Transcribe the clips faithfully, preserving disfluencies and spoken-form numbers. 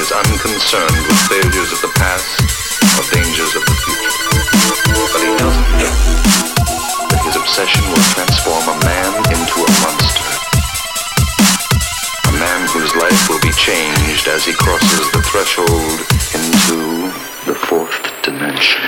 is unconcerned with failures of the past or dangers of the future. But he doesn't know that his obsession will transform a man into a monster. A man whose life will be changed as he crosses the threshold into the fourth dimension.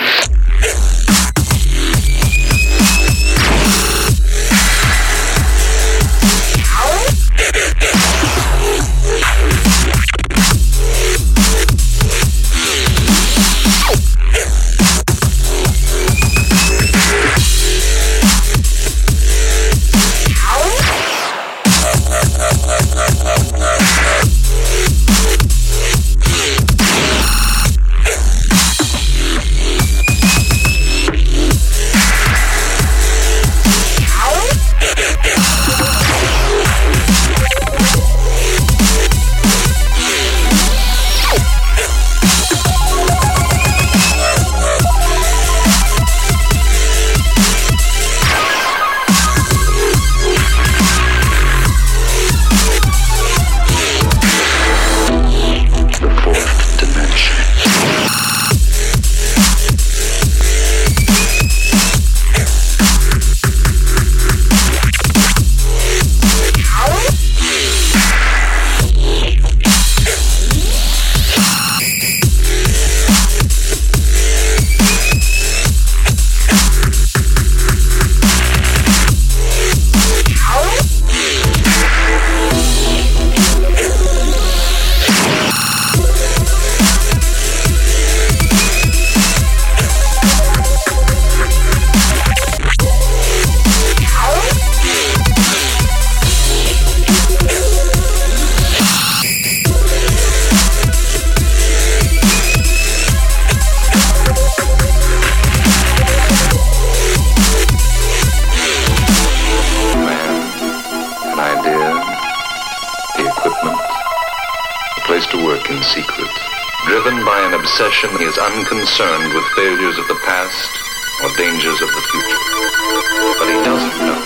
In secret. Driven by an obsession, he is unconcerned with failures of the past or dangers of the future. But he doesn't know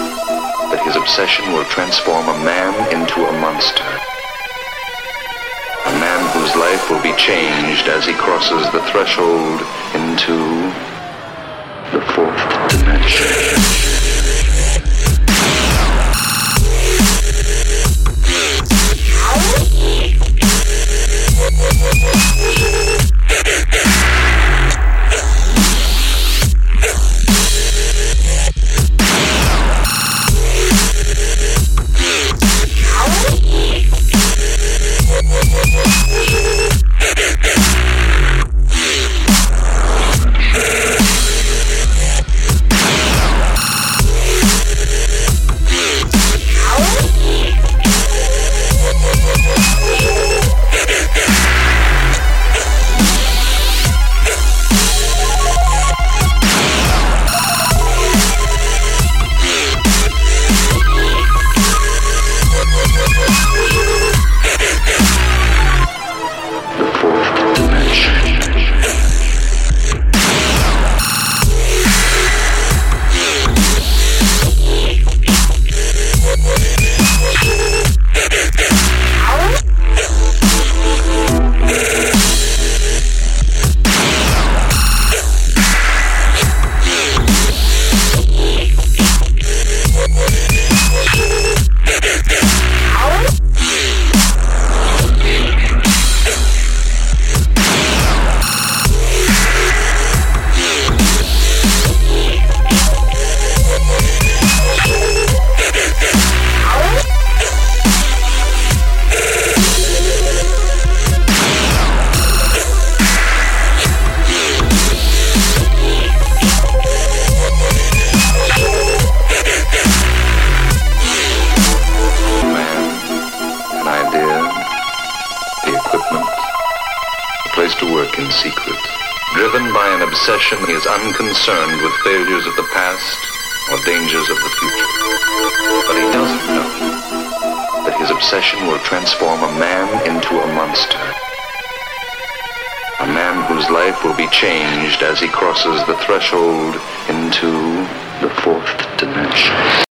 that his obsession will transform a man into a monster. A man whose life will be changed as he crosses the threshold into the fourth dimension. In secret. Driven by an obsession, he is unconcerned with failures of the past or dangers of the future. But he doesn't know that his obsession will transform a man into a monster. A man whose life will be changed as he crosses the threshold into the fourth dimension.